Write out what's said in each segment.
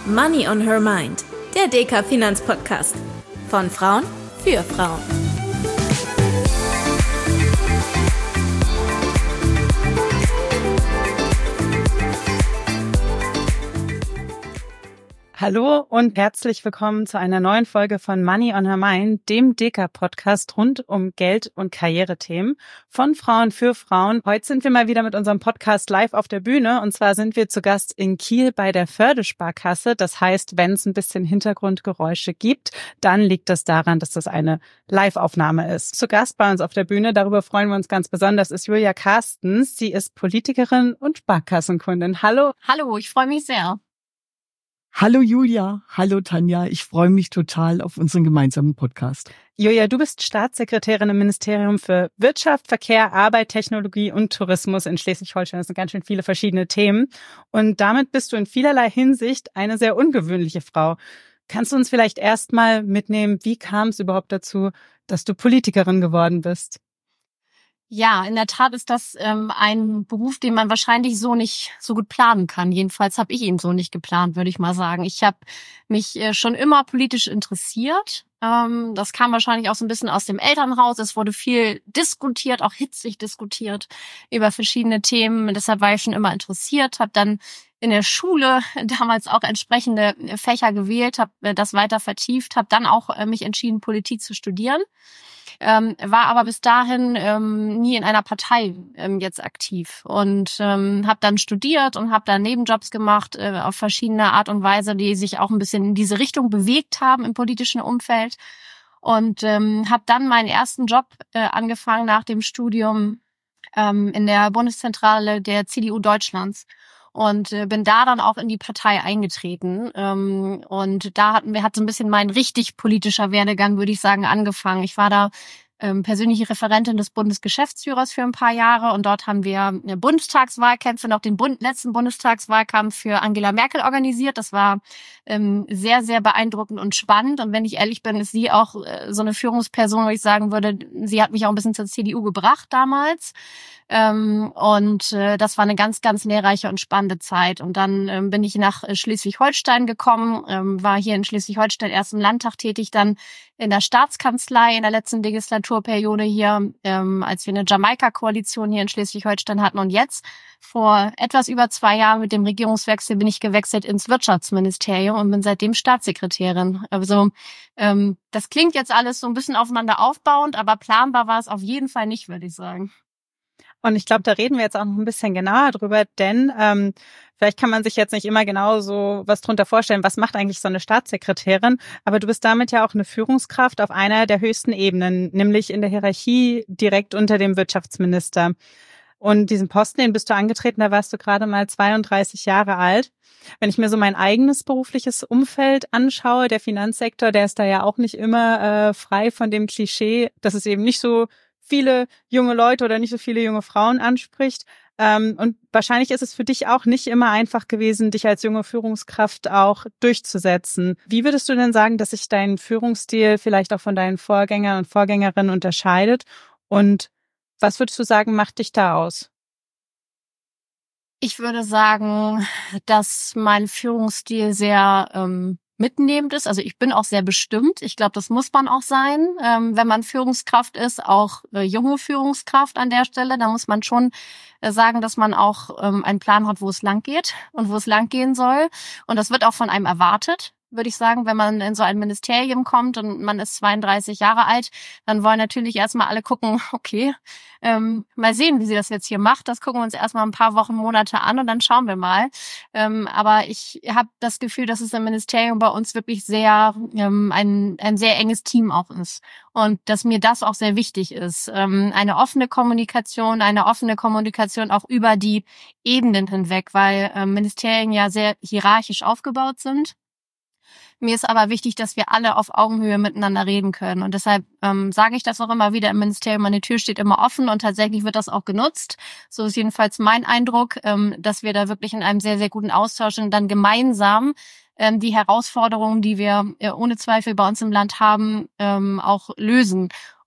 Money on Her Mind, der DK Finanzpodcast. Von Frauen für Frauen. Hallo und herzlich willkommen zu einer neuen Folge von Money on Her Mind, dem DK-Podcast rund um Geld- und Karrierethemen von Frauen für Frauen. Heute sind wir mal wieder mit unserem Podcast live auf der Bühne und zwar sind wir zu Gast in Kiel bei der Förde-Sparkasse. Das heißt, wenn es ein bisschen Hintergrundgeräusche gibt, dann liegt das daran, dass das eine Live-Aufnahme ist. Zu Gast bei uns auf der Bühne, darüber freuen wir uns ganz besonders, ist Julia Carstens. Sie ist Politikerin und Sparkassenkundin. Hallo. Hallo, ich freue mich sehr. Hallo Julia, hallo Tanja, ich freue mich total auf unseren gemeinsamen Podcast. Julia, du bist Staatssekretärin im Ministerium für Wirtschaft, Verkehr, Arbeit, Technologie und Tourismus in Schleswig-Holstein. Das sind ganz schön viele verschiedene Themen. Und damit bist du in vielerlei Hinsicht eine sehr ungewöhnliche Frau. Kannst du uns vielleicht erstmal mitnehmen, wie kam es überhaupt dazu, dass du Politikerin geworden bist? Ja, in der Tat ist das ein Beruf, den man wahrscheinlich so nicht so gut planen kann. Jedenfalls habe ich ihn so nicht geplant, würde ich mal sagen. Ich habe mich schon immer politisch interessiert. Das kam wahrscheinlich auch so ein bisschen aus dem Elternhaus. Es wurde viel diskutiert, auch hitzig diskutiert über verschiedene Themen. Deshalb war ich schon immer interessiert, habe dann in der Schule damals auch entsprechende Fächer gewählt, habe das weiter vertieft, habe dann auch mich entschieden, Politik zu studieren. War aber bis dahin nie in einer Partei jetzt aktiv und habe dann studiert und habe dann Nebenjobs gemacht auf verschiedene Art und Weise, die sich auch ein bisschen in diese Richtung bewegt haben im politischen Umfeld und habe dann meinen ersten Job angefangen nach dem Studium in der Bundeszentrale der CDU Deutschlands. Und bin da dann auch in die Partei eingetreten. Und da hat so ein bisschen mein richtig politischer Werdegang, würde ich sagen, angefangen. Ich war da persönliche Referentin des Bundesgeschäftsführers für ein paar Jahre und dort haben wir Bundestagswahlkämpfe, noch den letzten Bundestagswahlkampf für Angela Merkel organisiert. Das war sehr, sehr beeindruckend und spannend. Und wenn ich ehrlich bin, ist sie auch so eine Führungsperson, wo ich sagen würde, sie hat mich auch ein bisschen zur CDU gebracht damals. Und das war eine ganz, ganz lehrreiche und spannende Zeit. Und dann bin ich nach Schleswig-Holstein gekommen, war hier in Schleswig-Holstein erst im Landtag tätig, dann in der Staatskanzlei in der letzten Legislaturperiode hier, als wir eine Jamaika-Koalition hier in Schleswig-Holstein hatten. Und jetzt, vor etwas über 2 Jahren mit dem Regierungswechsel, bin ich gewechselt ins Wirtschaftsministerium und bin seitdem Staatssekretärin. Also das klingt jetzt alles so ein bisschen aufeinander aufbauend, aber planbar war es auf jeden Fall nicht, würde ich sagen. Und ich glaube, da reden wir jetzt auch noch ein bisschen genauer drüber, denn vielleicht kann man sich jetzt nicht immer genau so was drunter vorstellen, was macht eigentlich so eine Staatssekretärin, aber du bist damit ja auch eine Führungskraft auf einer der höchsten Ebenen, nämlich in der Hierarchie direkt unter dem Wirtschaftsminister. Und diesen Posten, den bist du angetreten, da warst du gerade mal 32 Jahre alt. Wenn ich mir so mein eigenes berufliches Umfeld anschaue, der Finanzsektor, der ist da ja auch nicht immer frei von dem Klischee, dass es eben nicht so viele junge Leute oder nicht so viele junge Frauen anspricht. Und wahrscheinlich ist es für dich auch nicht immer einfach gewesen, dich als junge Führungskraft auch durchzusetzen. Wie würdest du denn sagen, dass sich dein Führungsstil vielleicht auch von deinen Vorgängern und Vorgängerinnen unterscheidet? Und was würdest du sagen, macht dich da aus? Ich würde sagen, dass mein Führungsstil sehr mitnehmend ist. Also ich bin auch sehr bestimmt. Ich glaube, das muss man auch sein, wenn man Führungskraft ist, auch junge Führungskraft an der Stelle. Da muss man schon sagen, dass man auch einen Plan hat, wo es lang geht und wo es lang gehen soll. Und das wird auch von einem erwartet, würde ich sagen, wenn man in so ein Ministerium kommt und man ist 32 Jahre alt, dann wollen natürlich erstmal alle gucken, okay, mal sehen, wie sie das jetzt hier macht. Das gucken wir uns erstmal ein paar Wochen, Monate an und dann schauen wir mal. Aber ich habe das Gefühl, dass es im Ministerium bei uns wirklich sehr ein sehr enges Team auch ist. Und dass mir das auch sehr wichtig ist. Eine offene Kommunikation auch über die Ebenen hinweg, weil Ministerien ja sehr hierarchisch aufgebaut sind. Mir ist aber wichtig, dass wir alle auf Augenhöhe miteinander reden können. Und deshalb sage ich das auch immer wieder im Ministerium, meine Tür steht immer offen und tatsächlich wird das auch genutzt. So ist jedenfalls mein Eindruck, dass wir da wirklich in einem sehr, sehr guten Austausch und dann gemeinsam die Herausforderungen, die wir ohne Zweifel bei uns im Land haben, auch lösen.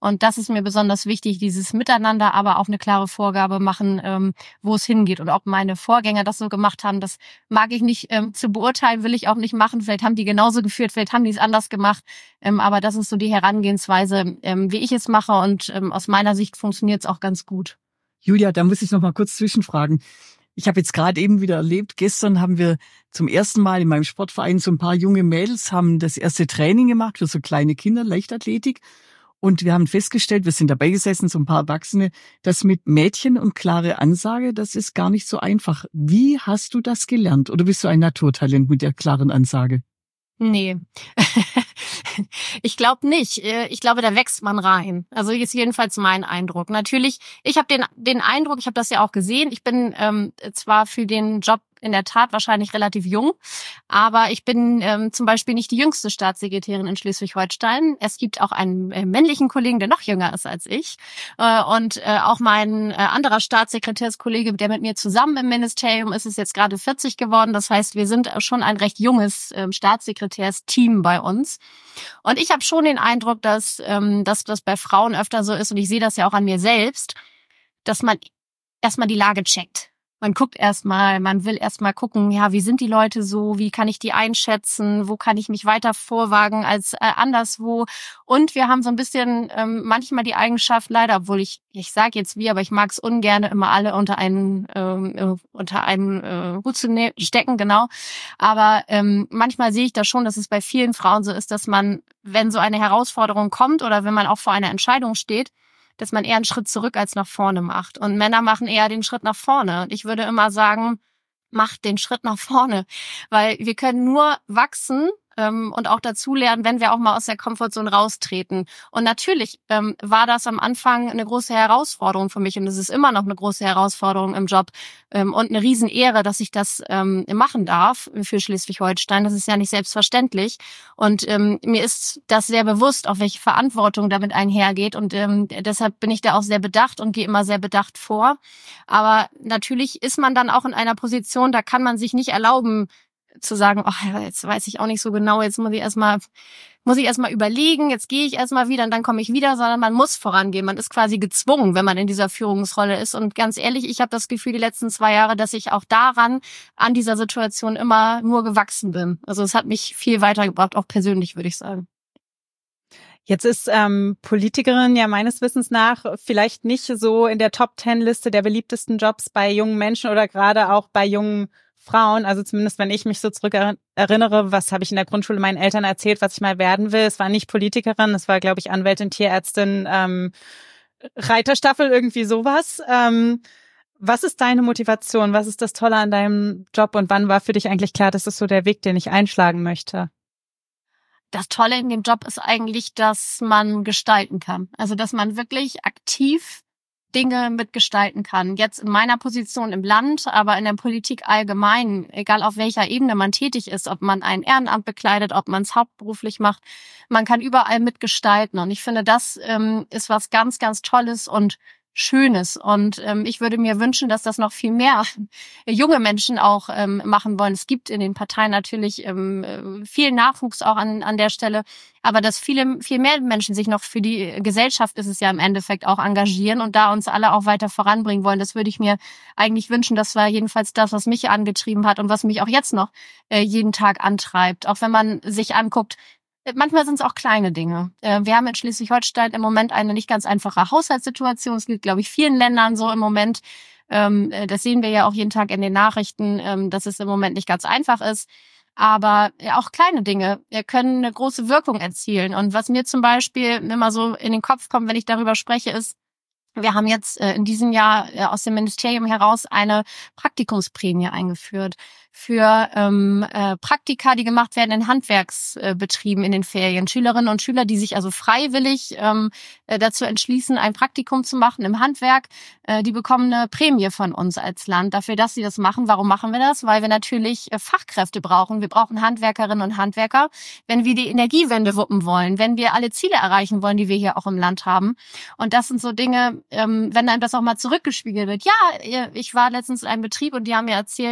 Und das ist mir besonders wichtig, dieses Miteinander, aber auch eine klare Vorgabe machen, wo es hingeht. Und ob meine Vorgänger das so gemacht haben, das mag ich nicht zu beurteilen, will ich auch nicht machen. Vielleicht haben die genauso geführt, vielleicht haben die es anders gemacht. Aber das ist so die Herangehensweise, wie ich es mache. Und aus meiner Sicht funktioniert es auch ganz gut. Julia, da muss ich noch mal kurz zwischenfragen. Ich habe jetzt gerade eben wieder erlebt, gestern haben wir zum ersten Mal in meinem Sportverein so ein paar junge Mädels, haben das erste Training gemacht für so kleine Kinder, Leichtathletik. Und wir haben festgestellt, wir sind dabei gesessen, so ein paar Erwachsene, dass mit Mädchen und klare Ansage, das ist gar nicht so einfach. Wie hast du das gelernt? Oder bist du ein Naturtalent mit der klaren Ansage? Nee. Ich glaube nicht. Ich glaube, da wächst man rein. Also ist jedenfalls mein Eindruck. Natürlich, ich habe den Eindruck, ich habe das ja auch gesehen, ich bin zwar für den Job in der Tat wahrscheinlich relativ jung, aber ich bin zum Beispiel nicht die jüngste Staatssekretärin in Schleswig-Holstein. Es gibt auch einen männlichen Kollegen, der noch jünger ist als ich. Und auch mein anderer Staatssekretärskollege, der mit mir zusammen im Ministerium ist, ist jetzt gerade 40 geworden. Das heißt, wir sind schon ein recht junges Staatssekretärsteam bei uns. Und ich habe schon den Eindruck, dass das bei Frauen öfter so ist, und ich sehe das ja auch an mir selbst, dass man erstmal die Lage checkt. Man guckt erstmal, man will erstmal gucken, ja, wie sind die Leute so, wie kann ich die einschätzen, wo kann ich mich weiter vorwagen als anderswo. Und wir haben so ein bisschen manchmal die Eigenschaft, leider, obwohl ich sage jetzt wie, aber ich mag es ungern, immer alle unter einen Hut zu stecken, genau. Aber manchmal sehe ich da schon, dass es bei vielen Frauen so ist, dass man, wenn so eine Herausforderung kommt oder wenn man auch vor einer Entscheidung steht, dass man eher einen Schritt zurück als nach vorne macht. Und Männer machen eher den Schritt nach vorne. Und ich würde immer sagen, macht den Schritt nach vorne. Weil wir können nur wachsen und auch dazulernen, wenn wir auch mal aus der Komfortzone raustreten. Und natürlich war das am Anfang eine große Herausforderung für mich. Und es ist immer noch eine große Herausforderung im Job und eine Riesenehre, dass ich das machen darf für Schleswig-Holstein. Das ist ja nicht selbstverständlich. Und mir ist das sehr bewusst, auch welche Verantwortung damit einhergeht. Und deshalb bin ich da auch sehr bedacht und gehe immer sehr bedacht vor. Aber natürlich ist man dann auch in einer Position, da kann man sich nicht erlauben, zu sagen, ach, jetzt weiß ich auch nicht so genau, jetzt muss ich erstmal überlegen, jetzt gehe ich erstmal wieder und dann komme ich wieder, sondern man muss vorangehen. Man ist quasi gezwungen, wenn man in dieser Führungsrolle ist. Und ganz ehrlich, ich habe das Gefühl, die letzten 2 Jahre, dass ich auch an dieser Situation immer nur gewachsen bin. Also es hat mich viel weitergebracht, auch persönlich, würde ich sagen. Jetzt ist Politikerin ja meines Wissens nach vielleicht nicht so in der Top-10-Liste der beliebtesten Jobs bei jungen Menschen oder gerade auch bei jungen Frauen, also zumindest wenn ich mich so zurück erinnere, was habe ich in der Grundschule meinen Eltern erzählt, was ich mal werden will. Es war nicht Politikerin, es war, glaube ich, Anwältin, Tierärztin, Reiterstaffel, irgendwie sowas. Was ist deine Motivation? Was ist das Tolle an deinem Job und wann war für dich eigentlich klar, das ist so der Weg, den ich einschlagen möchte? Das Tolle in dem Job ist eigentlich, dass man gestalten kann. Also, dass man wirklich aktiv Dinge mitgestalten kann. Jetzt in meiner Position im Land, aber in der Politik allgemein, egal auf welcher Ebene man tätig ist, ob man ein Ehrenamt bekleidet, ob man es hauptberuflich macht, man kann überall mitgestalten. Und ich finde, das ist was ganz, ganz Tolles und Schönes. Und ich würde mir wünschen, dass das noch viel mehr junge Menschen auch machen wollen. Es gibt in den Parteien natürlich viel Nachwuchs auch an der Stelle, aber dass viel mehr Menschen sich noch für die Gesellschaft, ist es ja im Endeffekt, auch engagieren und da uns alle auch weiter voranbringen wollen. Das würde ich mir eigentlich wünschen. Das war jedenfalls das, was mich angetrieben hat und was mich auch jetzt noch jeden Tag antreibt. Auch wenn man sich anguckt, manchmal sind es auch kleine Dinge. Wir haben in Schleswig-Holstein im Moment eine nicht ganz einfache Haushaltssituation. Es gilt, glaube ich, vielen Ländern so im Moment. Das sehen wir ja auch jeden Tag in den Nachrichten, dass es im Moment nicht ganz einfach ist. Aber auch kleine Dinge können eine große Wirkung erzielen. Und was mir zum Beispiel immer so in den Kopf kommt, wenn ich darüber spreche, ist, wir haben jetzt in diesem Jahr aus dem Ministerium heraus eine Praktikumsprämie eingeführt für Praktika, die gemacht werden in Handwerksbetrieben in den Ferien. Schülerinnen und Schüler, die sich also freiwillig dazu entschließen, ein Praktikum zu machen im Handwerk, die bekommen eine Prämie von uns als Land dafür, dass sie das machen. Warum machen wir das? Weil wir natürlich Fachkräfte brauchen. Wir brauchen Handwerkerinnen und Handwerker, wenn wir die Energiewende wuppen wollen, wenn wir alle Ziele erreichen wollen, die wir hier auch im Land haben. Und das sind so Dinge, wenn einem das auch mal zurückgespiegelt wird. Ja, ich war letztens in einem Betrieb und die haben mir erzählt,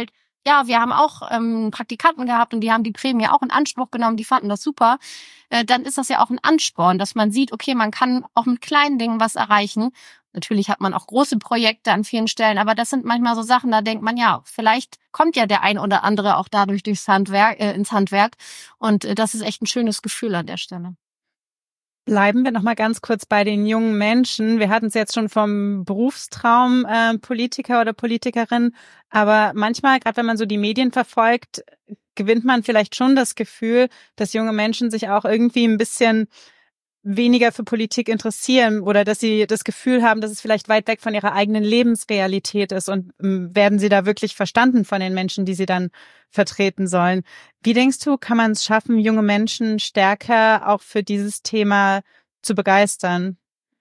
ja, wir haben auch Praktikanten gehabt und die haben die Prämie auch in Anspruch genommen, die fanden das super, dann ist das ja auch ein Ansporn, dass man sieht, okay, man kann auch mit kleinen Dingen was erreichen. Natürlich hat man auch große Projekte an vielen Stellen, aber das sind manchmal so Sachen, da denkt man, ja, vielleicht kommt ja der ein oder andere auch dadurch ins Handwerk. Und das ist echt ein schönes Gefühl an der Stelle. Bleiben wir noch mal ganz kurz bei den jungen Menschen. Wir hatten es jetzt schon vom Berufstraum Politiker oder Politikerin, aber manchmal, gerade wenn man so die Medien verfolgt, gewinnt man vielleicht schon das Gefühl, dass junge Menschen sich auch irgendwie ein bisschen weniger für Politik interessieren oder dass sie das Gefühl haben, dass es vielleicht weit weg von ihrer eigenen Lebensrealität ist und werden sie da wirklich verstanden von den Menschen, die sie dann vertreten sollen. Wie denkst du, kann man es schaffen, junge Menschen stärker auch für dieses Thema zu begeistern?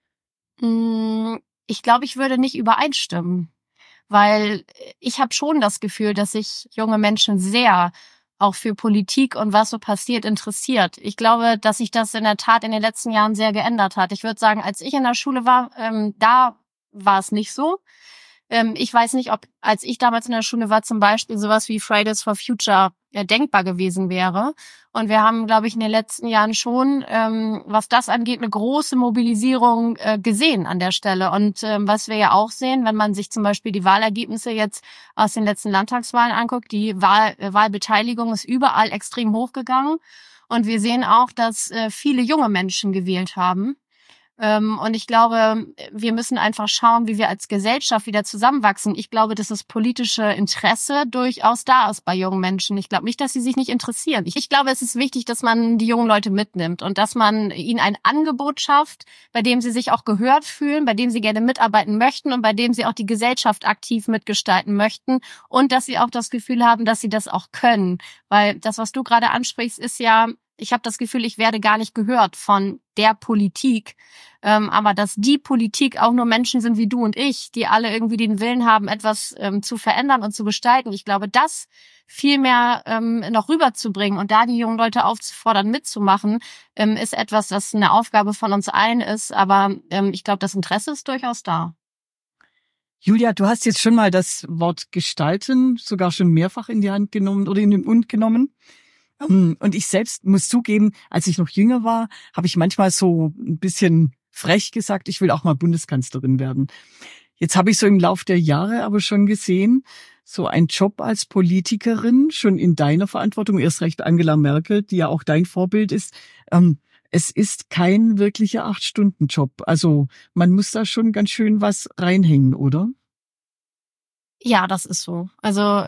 Ich glaube, ich würde nicht übereinstimmen, weil ich habe schon das Gefühl, dass sich junge Menschen sehr auch für Politik und was so passiert interessiert. Ich glaube, dass sich das in der Tat in den letzten Jahren sehr geändert hat. Ich würde sagen, als ich in der Schule war, da war es nicht so. Ich weiß nicht, ob, als ich damals in der Schule war, zum Beispiel sowas wie Fridays for Future denkbar gewesen wäre. Und wir haben, glaube ich, in den letzten Jahren schon, was das angeht, eine große Mobilisierung gesehen an der Stelle. Und was wir ja auch sehen, wenn man sich zum Beispiel die Wahlergebnisse jetzt aus den letzten Landtagswahlen anguckt, die Wahlbeteiligung ist überall extrem hochgegangen. Und wir sehen auch, dass viele junge Menschen gewählt haben. Und ich glaube, wir müssen einfach schauen, wie wir als Gesellschaft wieder zusammenwachsen. Ich glaube, dass das politische Interesse durchaus da ist bei jungen Menschen. Ich glaube nicht, dass sie sich nicht interessieren. Ich glaube, es ist wichtig, dass man die jungen Leute mitnimmt und dass man ihnen ein Angebot schafft, bei dem sie sich auch gehört fühlen, bei dem sie gerne mitarbeiten möchten und bei dem sie auch die Gesellschaft aktiv mitgestalten möchten und dass sie auch das Gefühl haben, dass sie das auch können. Weil das, was du gerade ansprichst, ist ja, ich habe das Gefühl, ich werde gar nicht gehört von der Politik, aber dass die Politik auch nur Menschen sind wie du und ich, die alle irgendwie den Willen haben, etwas zu verändern und zu gestalten. Ich glaube, das viel mehr noch rüberzubringen und da die jungen Leute aufzufordern, mitzumachen, ist etwas, das eine Aufgabe von uns allen ist. Aber ich glaube, das Interesse ist durchaus da. Julia, du hast jetzt schon mal das Wort gestalten sogar schon mehrfach in die Hand genommen oder in den Mund genommen. Und ich selbst muss zugeben, als ich noch jünger war, habe ich manchmal so ein bisschen frech gesagt, ich will auch mal Bundeskanzlerin werden. Jetzt habe ich so im Lauf der Jahre aber schon gesehen, so ein Job als Politikerin, schon in deiner Verantwortung, erst recht Angela Merkel, die ja auch dein Vorbild ist, es ist kein wirklicher 8-Stunden-Job. Also man muss da schon ganz schön was reinhängen, oder? Ja, das ist so. Also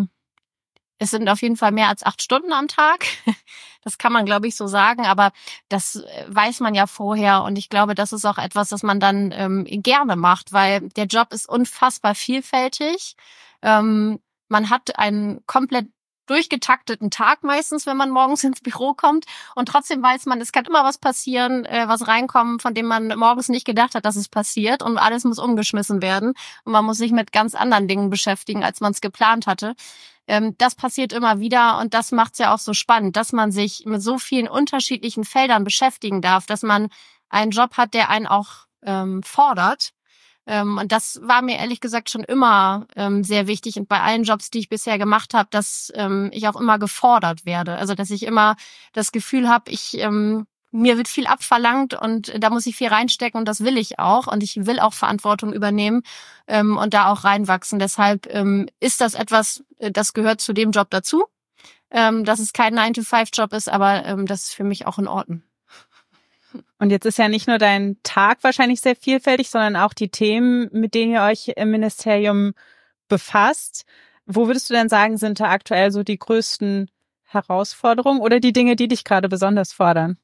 es sind auf jeden Fall mehr als 8 Stunden am Tag. Das kann man, glaube ich, so sagen. Aber das weiß man ja vorher. Und ich glaube, das ist auch etwas, das man dann gerne macht, weil der Job ist unfassbar vielfältig. Man hat einen komplett durchgetakteten Tag meistens, wenn man morgens ins Büro kommt. Und trotzdem weiß man, es kann immer was passieren, was reinkommen, von dem man morgens nicht gedacht hat, dass es passiert. Und alles muss umgeschmissen werden. Und man muss sich mit ganz anderen Dingen beschäftigen, als man es geplant hatte. Das passiert immer wieder und das macht es ja auch so spannend, dass man sich mit so vielen unterschiedlichen Feldern beschäftigen darf, dass man einen Job hat, der einen auch fordert. Und das war mir ehrlich gesagt schon immer sehr wichtig und bei allen Jobs, die ich bisher gemacht habe, dass ich auch immer gefordert werde. Also dass ich immer das Gefühl habe, mir wird viel abverlangt und da muss ich viel reinstecken und das will ich auch. Und ich will auch Verantwortung übernehmen und da auch reinwachsen. Deshalb ist das etwas, das gehört zu dem Job dazu, dass es kein 9-to-5-Job ist, aber das ist für mich auch in Ordnung. Und jetzt ist ja nicht nur dein Tag wahrscheinlich sehr vielfältig, sondern auch die Themen, mit denen ihr euch im Ministerium befasst. Wo würdest du denn sagen, sind da aktuell so die größten Herausforderungen oder die Dinge, die dich gerade besonders fordern?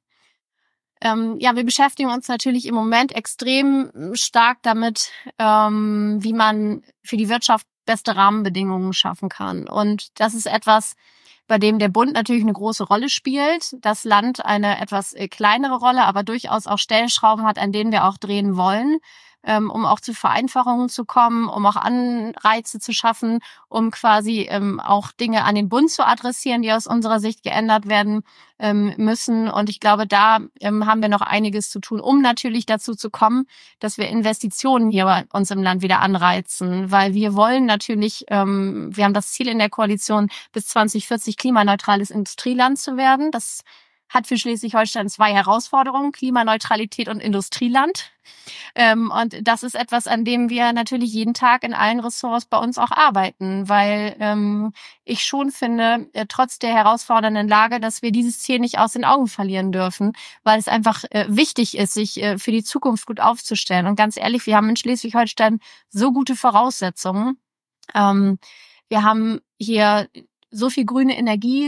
Ja, wir beschäftigen uns natürlich im Moment extrem stark damit, wie man für die Wirtschaft beste Rahmenbedingungen schaffen kann. Und das ist etwas, bei dem der Bund natürlich eine große Rolle spielt, das Land eine etwas kleinere Rolle, aber durchaus auch Stellschrauben hat, an denen wir auch drehen wollen, um auch zu Vereinfachungen zu kommen, um auch Anreize zu schaffen, um quasi auch Dinge an den Bund zu adressieren, die aus unserer Sicht geändert werden müssen. Und ich glaube, da haben wir noch einiges zu tun, um natürlich dazu zu kommen, dass wir Investitionen hier bei uns im Land wieder anreizen. Weil wir wollen natürlich, wir haben das Ziel in der Koalition, bis 2040 klimaneutrales Industrieland zu werden. Das hat für Schleswig-Holstein 2 Herausforderungen, Klimaneutralität und Industrieland. Und das ist etwas, an dem wir natürlich jeden Tag in allen Ressorts bei uns auch arbeiten, weil ich schon finde, trotz der herausfordernden Lage, dass wir dieses Ziel nicht aus den Augen verlieren dürfen, weil es einfach wichtig ist, sich für die Zukunft gut aufzustellen. Und ganz ehrlich, wir haben in Schleswig-Holstein so gute Voraussetzungen. Wir haben hier so viel grüne Energie,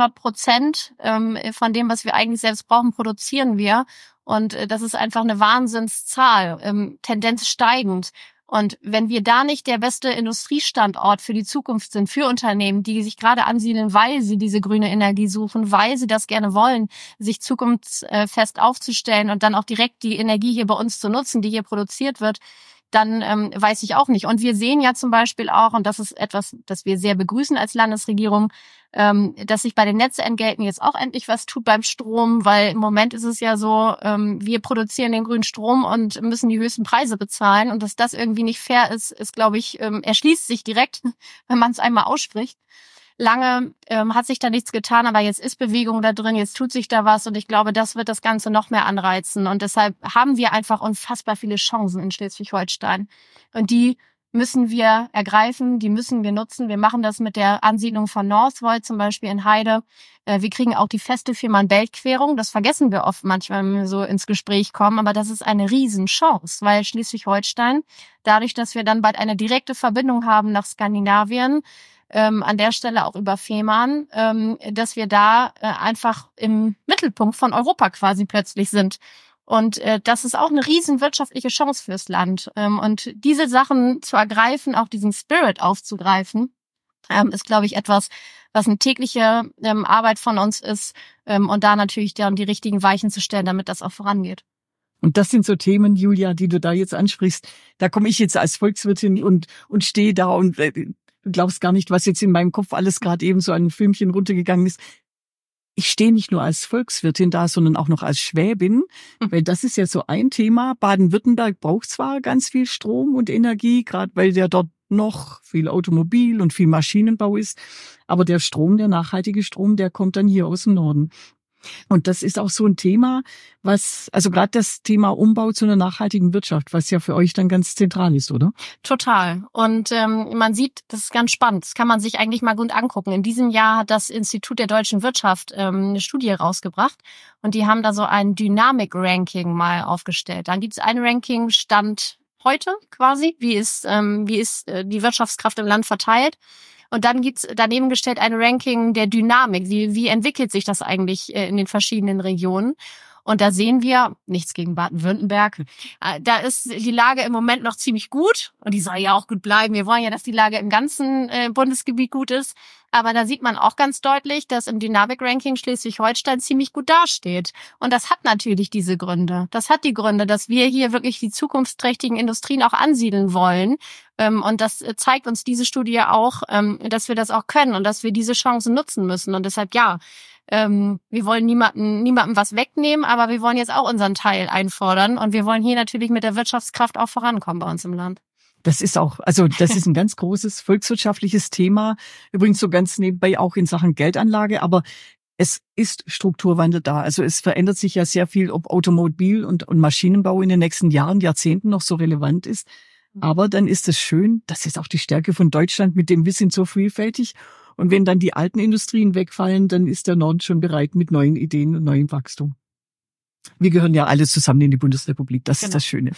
200% von dem, was wir eigentlich selbst brauchen, produzieren wir. Und das ist einfach eine Wahnsinnszahl, Tendenz steigend. Und wenn wir da nicht der beste Industriestandort für die Zukunft sind, für Unternehmen, die sich gerade ansiedeln, weil sie diese grüne Energie suchen, weil sie das gerne wollen, sich zukunftsfest aufzustellen und dann auch direkt die Energie hier bei uns zu nutzen, die hier produziert wird, dann weiß ich auch nicht. Und wir sehen ja zum Beispiel auch, und das ist etwas, das wir sehr begrüßen als Landesregierung, dass sich bei den Netzentgelten jetzt auch endlich was tut beim Strom, weil im Moment ist es ja so, wir produzieren den grünen Strom und müssen die höchsten Preise bezahlen. Und dass das irgendwie nicht fair ist, glaube ich, erschließt sich direkt, wenn man es einmal ausspricht. Lange hat sich da nichts getan, aber jetzt ist Bewegung da drin, jetzt tut sich da was und ich glaube, das wird das Ganze noch mehr anreizen. Und deshalb haben wir einfach unfassbar viele Chancen in Schleswig-Holstein. Und die müssen wir ergreifen, die müssen wir nutzen. Wir machen das mit der Ansiedlung von Northvolt zum Beispiel in Heide. Wir kriegen auch die feste Fehmarn-Belt-Querung. Das vergessen wir oft manchmal, wenn wir so ins Gespräch kommen. Aber das ist eine Riesenchance, weil Schleswig-Holstein, dadurch, dass wir dann bald eine direkte Verbindung haben nach Skandinavien, an der Stelle auch über Fehmarn, dass wir da einfach im Mittelpunkt von Europa quasi plötzlich sind. Und das ist auch eine riesen wirtschaftliche Chance fürs Land. Und diese Sachen zu ergreifen, auch diesen Spirit aufzugreifen, ist, glaube ich, etwas, was eine tägliche Arbeit von uns ist. Und da natürlich dann die richtigen Weichen zu stellen, damit das auch vorangeht. Und das sind so Themen, Julia, die du da jetzt ansprichst. Da komme ich jetzt als Volkswirtin und stehe da und du glaubst gar nicht, was jetzt in meinem Kopf alles gerade eben so an ein Filmchen runtergegangen ist. Ich stehe nicht nur als Volkswirtin da, sondern auch noch als Schwäbin, weil das ist ja so ein Thema. Baden-Württemberg braucht zwar ganz viel Strom und Energie, gerade weil der dort noch viel Automobil und viel Maschinenbau ist, aber der Strom, der nachhaltige Strom, der kommt dann hier aus dem Norden. Und das ist auch so ein Thema, also gerade das Thema Umbau zu einer nachhaltigen Wirtschaft, was ja für euch dann ganz zentral ist, oder? Total. Und man sieht, das ist ganz spannend. Das kann man sich eigentlich mal gut angucken. In diesem Jahr hat das Institut der deutschen Wirtschaft eine Studie rausgebracht und die haben da so ein Dynamik-Ranking mal aufgestellt. Dann gibt es ein Ranking Stand heute quasi, wie ist die Wirtschaftskraft im Land verteilt. Und dann gibt's daneben gestellt ein Ranking der Dynamik. Wie entwickelt sich das eigentlich in den verschiedenen Regionen? Und da sehen wir, nichts gegen Baden-Württemberg, da ist die Lage im Moment noch ziemlich gut. Und die soll ja auch gut bleiben. Wir wollen ja, dass die Lage im ganzen Bundesgebiet gut ist. Aber da sieht man auch ganz deutlich, dass im Dynamik-Ranking Schleswig-Holstein ziemlich gut dasteht. Und das hat natürlich diese Gründe. Das hat die Gründe, dass wir hier wirklich die zukunftsträchtigen Industrien auch ansiedeln wollen. Und das zeigt uns diese Studie auch, dass wir das auch können und dass wir diese Chancen nutzen müssen. Und deshalb, ja, wir wollen niemandem was wegnehmen, aber wir wollen jetzt auch unseren Teil einfordern. Und wir wollen hier natürlich mit der Wirtschaftskraft auch vorankommen bei uns im Land. Das ist ein ganz großes volkswirtschaftliches Thema. Übrigens so ganz nebenbei auch in Sachen Geldanlage, aber es ist Strukturwandel da. Also es verändert sich ja sehr viel, ob Automobil und Maschinenbau in den nächsten Jahren, Jahrzehnten noch so relevant ist. Aber dann ist es schön, das ist auch die Stärke von Deutschland, mit dem wir sind so vielfältig. Und wenn dann die alten Industrien wegfallen, dann ist der Norden schon bereit mit neuen Ideen und neuem Wachstum. Wir gehören ja alle zusammen in die Bundesrepublik. Das ist das Schöne.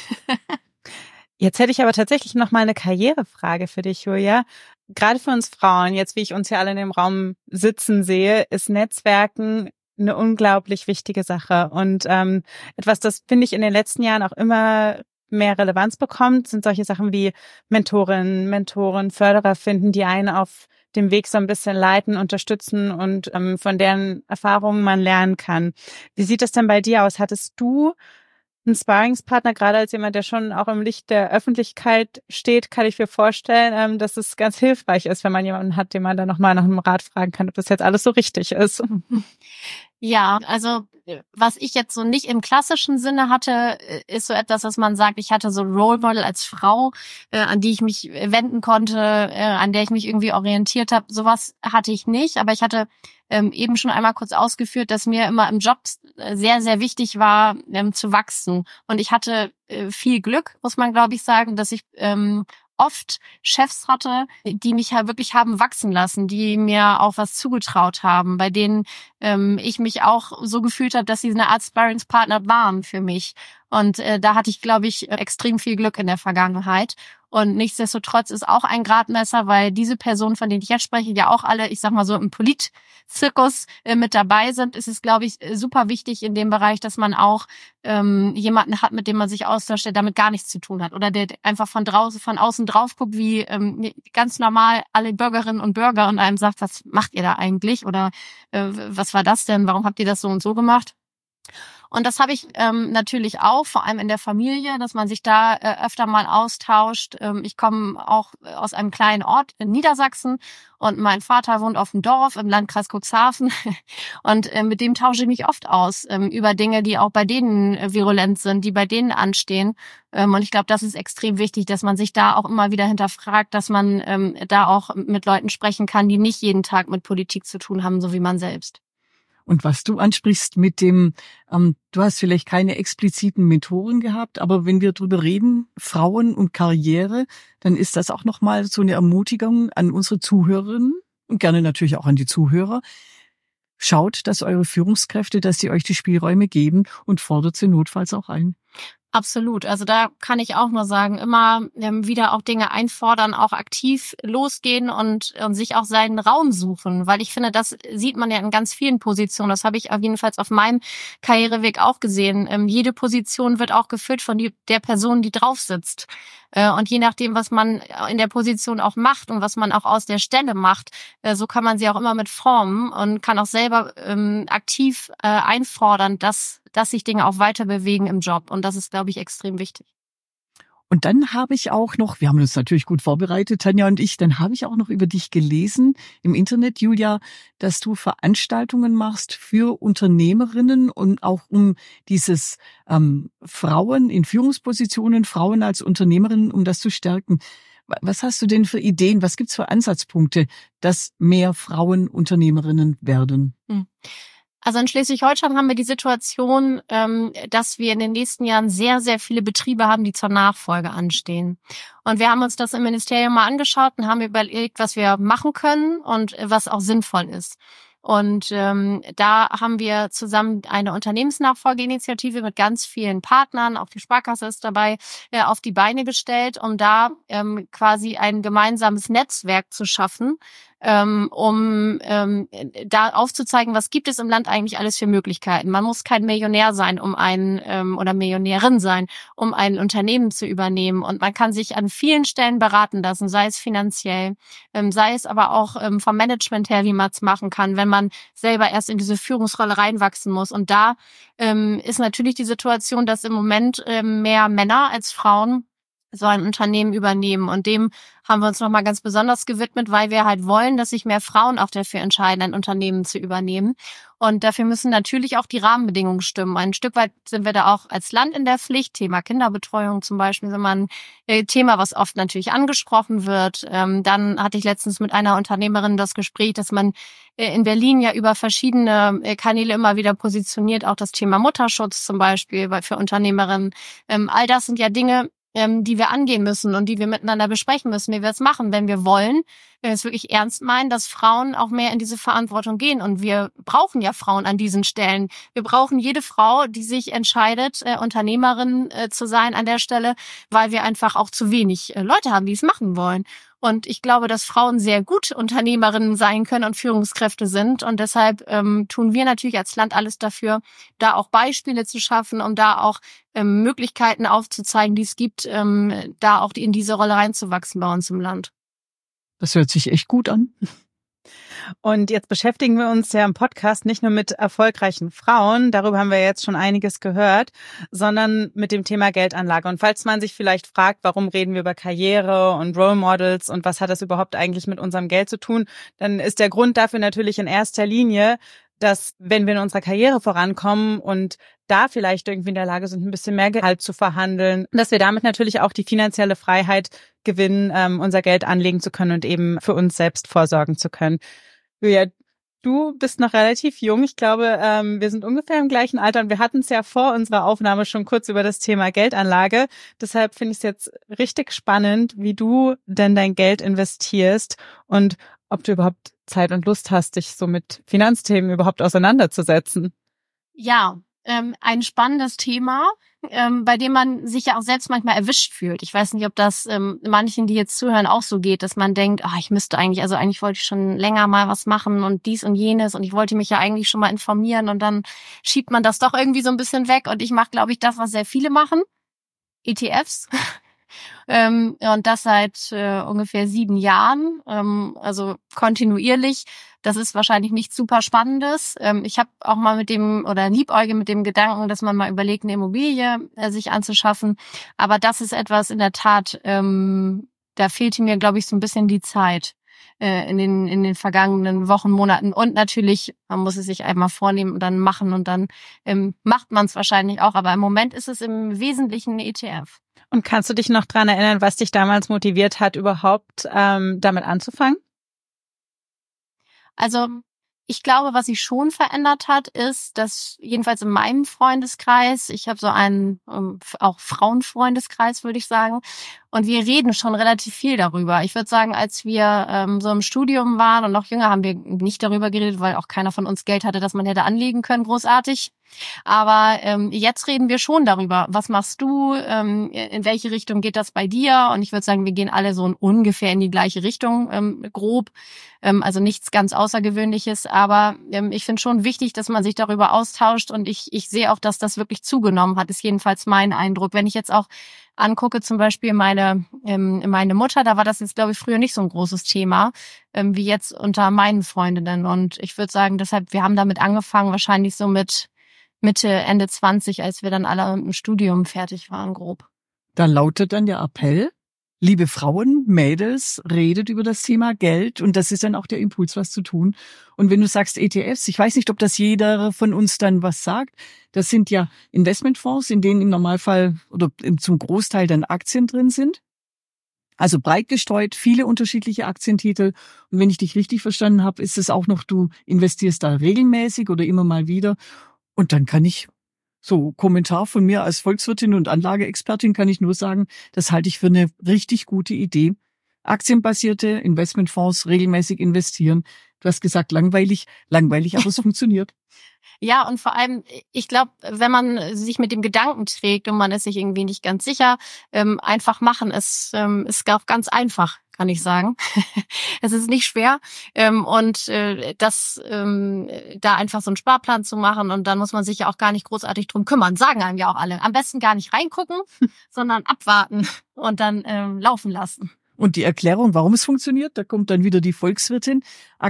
Jetzt hätte ich aber tatsächlich noch mal eine Karrierefrage für dich, Julia. Gerade für uns Frauen, jetzt wie ich uns hier alle in dem Raum sitzen sehe, ist Netzwerken eine unglaublich wichtige Sache. Und etwas, das finde ich in den letzten Jahren auch immer mehr Relevanz bekommt, sind solche Sachen wie Mentorinnen, Mentoren, Förderer finden, die einen auf dem Weg so ein bisschen leiten, unterstützen und von deren Erfahrungen man lernen kann. Wie sieht das denn bei dir aus? Hattest du Ein Sparringspartner, gerade als jemand, der schon auch im Licht der Öffentlichkeit steht, kann ich mir vorstellen, dass es ganz hilfreich ist, wenn man jemanden hat, den man dann nochmal nach einem Rat fragen kann, ob das jetzt alles so richtig ist. Ja, also was ich jetzt so nicht im klassischen Sinne hatte, ist so etwas, dass man sagt, ich hatte so ein Role Model als Frau, an die ich mich wenden konnte, an der ich mich irgendwie orientiert habe. Sowas hatte ich nicht, aber ich hatte eben schon einmal kurz ausgeführt, dass mir immer im Job sehr, sehr wichtig war, zu wachsen. Und ich hatte viel Glück, muss man glaube ich sagen, dass ich oft Chefs hatte, die mich halt wirklich haben wachsen lassen, die mir auch was zugetraut haben, bei denen ich mich auch so gefühlt habe, dass sie eine Art Sparringspartner waren für mich. Und da hatte ich, glaube ich, extrem viel Glück in der Vergangenheit. Und nichtsdestotrotz ist auch ein Gradmesser, weil diese Personen, von denen ich jetzt spreche, ja auch alle, ich sag mal so, im Politzirkus mit dabei sind, ist es, glaube ich, super wichtig in dem Bereich, dass man auch jemanden hat, mit dem man sich austauscht, der damit gar nichts zu tun hat. Oder der einfach von außen drauf guckt, wie ganz normal alle Bürgerinnen und Bürger und einem sagt, was macht ihr da eigentlich? Oder was war das denn? Warum habt ihr das so und so gemacht? Und das habe ich natürlich auch, vor allem in der Familie, dass man sich da öfter mal austauscht. Ich komme auch aus einem kleinen Ort in Niedersachsen und mein Vater wohnt auf dem Dorf im Landkreis Cuxhaven und mit dem tausche ich mich oft aus über Dinge, die auch bei denen virulent sind, die bei denen anstehen. Und ich glaube, das ist extrem wichtig, dass man sich da auch immer wieder hinterfragt, dass man da auch mit Leuten sprechen kann, die nicht jeden Tag mit Politik zu tun haben, so wie man selbst. Und was du ansprichst mit dem, du hast vielleicht keine expliziten Mentoren gehabt, aber wenn wir drüber reden, Frauen und Karriere, dann ist das auch nochmal so eine Ermutigung an unsere Zuhörerinnen und gerne natürlich auch an die Zuhörer. Schaut, dass eure Führungskräfte, dass sie euch die Spielräume geben und fordert sie notfalls auch ein. Absolut. Also da kann ich auch nur sagen, immer wieder auch Dinge einfordern, auch aktiv losgehen und sich auch seinen Raum suchen, weil ich finde, das sieht man ja in ganz vielen Positionen. Das habe ich jedenfalls auf meinem Karriereweg auch gesehen. Jede Position wird auch gefüllt von der Person, die drauf sitzt. Und je nachdem, was man in der Position auch macht und was man auch aus der Stelle macht, so kann man sie auch immer mit formen und kann auch selber aktiv einfordern, dass sich Dinge auch weiter bewegen im Job. Und das ist, glaube ich, extrem wichtig. Und dann habe ich auch noch, wir haben uns natürlich gut vorbereitet, Tanja und ich, dann habe ich auch noch über dich gelesen im Internet, Julia, dass du Veranstaltungen machst für Unternehmerinnen und auch um dieses Frauen in Führungspositionen, Frauen als Unternehmerinnen, um das zu stärken. Was hast du denn für Ideen? Was gibt's für Ansatzpunkte, dass mehr Frauen Unternehmerinnen werden? Also in Schleswig-Holstein haben wir die Situation, dass wir in den nächsten Jahren sehr, sehr viele Betriebe haben, die zur Nachfolge anstehen. Und wir haben uns das im Ministerium mal angeschaut und haben überlegt, was wir machen können und was auch sinnvoll ist. Und da haben wir zusammen eine Unternehmensnachfolgeinitiative mit ganz vielen Partnern, auch die Sparkasse ist dabei, auf die Beine gestellt, um da quasi ein gemeinsames Netzwerk zu schaffen, um da aufzuzeigen, was gibt es im Land eigentlich alles für Möglichkeiten. Man muss kein Millionär sein, oder Millionärin sein, um ein Unternehmen zu übernehmen. Und man kann sich an vielen Stellen beraten lassen, sei es finanziell, sei es aber auch vom Management her, wie man es machen kann, wenn man selber erst in diese Führungsrolle reinwachsen muss. Und da ist natürlich die Situation, dass im Moment mehr Männer als Frauen so ein Unternehmen übernehmen. Und dem haben wir uns nochmal ganz besonders gewidmet, weil wir halt wollen, dass sich mehr Frauen auch dafür entscheiden, ein Unternehmen zu übernehmen. Und dafür müssen natürlich auch die Rahmenbedingungen stimmen. Ein Stück weit sind wir da auch als Land in der Pflicht. Thema Kinderbetreuung zum Beispiel ist immer ein Thema, was oft natürlich angesprochen wird. Dann hatte ich letztens mit einer Unternehmerin das Gespräch, dass man in Berlin ja über verschiedene Kanäle immer wieder positioniert, auch das Thema Mutterschutz zum Beispiel für Unternehmerinnen. All das sind ja Dinge, die wir angehen müssen und die wir miteinander besprechen müssen, wie wir es machen, wenn wir wollen, wenn wir es wirklich ernst meinen, dass Frauen auch mehr in diese Verantwortung gehen. Und wir brauchen ja Frauen an diesen Stellen. Wir brauchen jede Frau, die sich entscheidet, Unternehmerin zu sein an der Stelle, weil wir einfach auch zu wenig Leute haben, die es machen wollen. Und ich glaube, dass Frauen sehr gut Unternehmerinnen sein können und Führungskräfte sind. Und deshalb tun wir natürlich als Land alles dafür, da auch Beispiele zu schaffen, um da auch Möglichkeiten aufzuzeigen, die es gibt, da auch in diese Rolle reinzuwachsen bei uns im Land. Das hört sich echt gut an. Und jetzt beschäftigen wir uns ja im Podcast nicht nur mit erfolgreichen Frauen, darüber haben wir jetzt schon einiges gehört, sondern mit dem Thema Geldanlage. Und falls man sich vielleicht fragt, warum reden wir über Karriere und Role Models und was hat das überhaupt eigentlich mit unserem Geld zu tun, dann ist der Grund dafür natürlich in erster Linie, dass wenn wir in unserer Karriere vorankommen und da vielleicht irgendwie in der Lage sind, ein bisschen mehr Gehalt zu verhandeln, dass wir damit natürlich auch die finanzielle Freiheit gewinnen, unser Geld anlegen zu können und eben für uns selbst vorsorgen zu können. Julia, du bist noch relativ jung. Ich glaube, wir sind ungefähr im gleichen Alter und wir hatten es ja vor unserer Aufnahme schon kurz über das Thema Geldanlage. Deshalb finde ich es jetzt richtig spannend, wie du denn dein Geld investierst und ob du überhaupt Zeit und Lust hast, dich so mit Finanzthemen überhaupt auseinanderzusetzen. Ja, ein spannendes Thema, bei dem man sich ja auch selbst manchmal erwischt fühlt. Ich weiß nicht, ob das manchen, die jetzt zuhören, auch so geht, dass man denkt, ich müsste eigentlich wollte ich schon länger mal was machen und dies und jenes und ich wollte mich ja eigentlich schon mal informieren und dann schiebt man das doch irgendwie so ein bisschen weg und ich mache, glaube ich, das, was sehr viele machen, ETFs. Und das seit ungefähr 7 Jahren, also kontinuierlich. Das ist wahrscheinlich nichts super Spannendes. Ich habe auch mal liebäuge mit dem Gedanken, dass man mal überlegt, eine Immobilie sich anzuschaffen. Aber das ist etwas in der Tat, da fehlte mir, glaube ich, so ein bisschen die Zeit in den vergangenen Wochen, Monaten. Und natürlich, man muss es sich einmal vornehmen und dann machen und dann macht man es wahrscheinlich auch. Aber im Moment ist es im Wesentlichen ein ETF. Und kannst du dich noch dran erinnern, was dich damals motiviert hat, überhaupt damit anzufangen? Also ich glaube, was sich schon verändert hat, ist, dass jedenfalls in meinem Freundeskreis, ich habe so einen auch Frauenfreundeskreis, würde ich sagen, und wir reden schon relativ viel darüber. Ich würde sagen, als wir so im Studium waren und noch jünger, haben wir nicht darüber geredet, weil auch keiner von uns Geld hatte, das man hätte anlegen können, großartig. Aber jetzt reden wir schon darüber. Was machst du? In welche Richtung geht das bei dir? Und ich würde sagen, wir gehen alle so ungefähr in die gleiche Richtung, grob. Also nichts ganz Außergewöhnliches. Aber ich finde schon wichtig, dass man sich darüber austauscht. Und ich sehe auch, dass das wirklich zugenommen hat, ist jedenfalls mein Eindruck. Wenn ich jetzt auch angucke, zum Beispiel meine Mutter, da war das jetzt, glaube ich, früher nicht so ein großes Thema, wie jetzt unter meinen Freundinnen. Und ich würde sagen, deshalb, wir haben damit angefangen, wahrscheinlich so mit Mitte, Ende 20, als wir dann alle im Studium fertig waren, grob. Da lautet dann der Appell, liebe Frauen, Mädels, redet über das Thema Geld und das ist dann auch der Impuls, was zu tun. Und wenn du sagst ETFs, ich weiß nicht, ob das jeder von uns dann was sagt, das sind ja Investmentfonds, in denen im Normalfall oder zum Großteil dann Aktien drin sind. Also breit gestreut, viele unterschiedliche Aktientitel. Und wenn ich dich richtig verstanden habe, ist es auch noch, du investierst da regelmäßig oder immer mal wieder. Und dann kann ich, so Kommentar von mir als Volkswirtin und Anlageexpertin, kann ich nur sagen, das halte ich für eine richtig gute Idee. Aktienbasierte Investmentfonds regelmäßig investieren. Du hast gesagt, langweilig, aber es funktioniert. Ja, und vor allem, ich glaube, wenn man sich mit dem Gedanken trägt und man ist sich irgendwie nicht ganz sicher, einfach machen. Es ist auch ganz einfach, kann ich sagen. Es ist nicht schwer. Da einfach so einen Sparplan zu machen und dann muss man sich ja auch gar nicht großartig drum kümmern. Sagen einem ja auch alle. Am besten gar nicht reingucken, sondern abwarten und dann laufen lassen. Und die Erklärung, warum es funktioniert, da kommt dann wieder die Volkswirtin.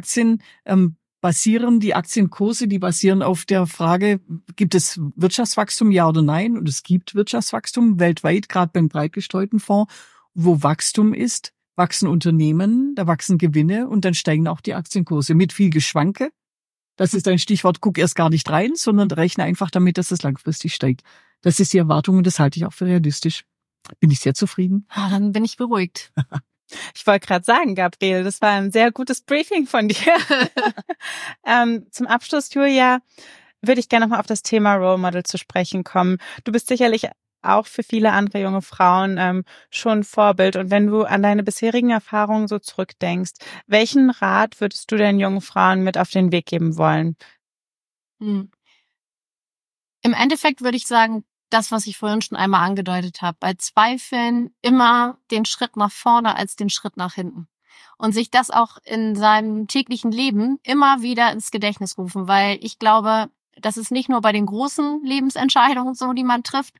Die Aktienkurse, die basieren auf der Frage, gibt es Wirtschaftswachstum, ja oder nein? Und es gibt Wirtschaftswachstum weltweit, gerade beim breit gestreuten Fonds. Wo Wachstum ist, wachsen Unternehmen, da wachsen Gewinne und dann steigen auch die Aktienkurse mit viel Geschwanke. Das ist ein Stichwort, guck erst gar nicht rein, sondern rechne einfach damit, dass es langfristig steigt. Das ist die Erwartung und das halte ich auch für realistisch. Bin ich sehr zufrieden. Dann bin ich beruhigt. Ich wollte gerade sagen, Gabriele, das war ein sehr gutes Briefing von dir. Zum Abschluss, Julia, würde ich gerne nochmal auf das Thema Role Model zu sprechen kommen. Du bist sicherlich auch für viele andere junge Frauen schon Vorbild. Und wenn du an deine bisherigen Erfahrungen so zurückdenkst, welchen Rat würdest du den jungen Frauen mit auf den Weg geben wollen? Im Endeffekt würde ich sagen, das, was ich vorhin schon einmal angedeutet habe, bei Zweifeln immer den Schritt nach vorne als den Schritt nach hinten. Und sich das auch in seinem täglichen Leben immer wieder ins Gedächtnis rufen, weil ich glaube, das ist nicht nur bei den großen Lebensentscheidungen so, die man trifft,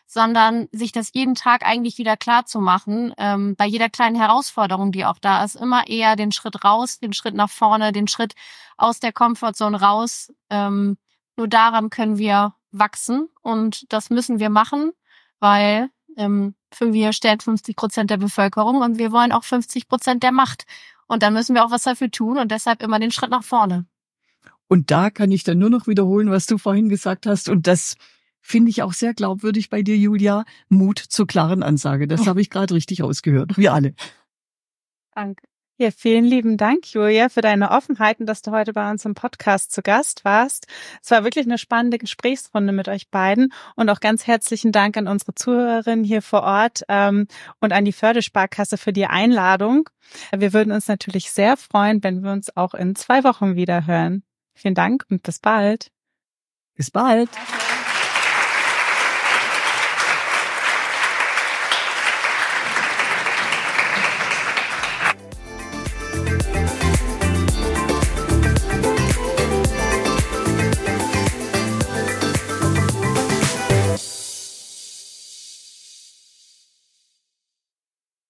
sondern sich das jeden Tag eigentlich wieder klar zu machen, bei jeder kleinen Herausforderung, die auch da ist, immer eher den Schritt raus, den Schritt nach vorne, den Schritt aus der Comfortzone raus. Nur daran können wir wachsen und das müssen wir machen, weil wir stellen 50% der Bevölkerung und wir wollen auch 50% der Macht. Und dann müssen wir auch was dafür tun und deshalb immer den Schritt nach vorne. Und da kann ich dann nur noch wiederholen, was du vorhin gesagt hast. Und das finde ich auch sehr glaubwürdig bei dir, Julia. Mut zur klaren Ansage. Das habe ich gerade richtig rausgehört. Wir alle. Danke. Ja, vielen lieben Dank, Julia, für deine Offenheit und dass du heute bei uns im Podcast zu Gast warst. Es war wirklich eine spannende Gesprächsrunde mit euch beiden und auch ganz herzlichen Dank an unsere Zuhörerinnen hier vor Ort und an die Förde-Sparkasse für die Einladung. Wir würden uns natürlich sehr freuen, wenn wir uns auch in 2 Wochen wieder hören. Vielen Dank und bis bald. Bis bald.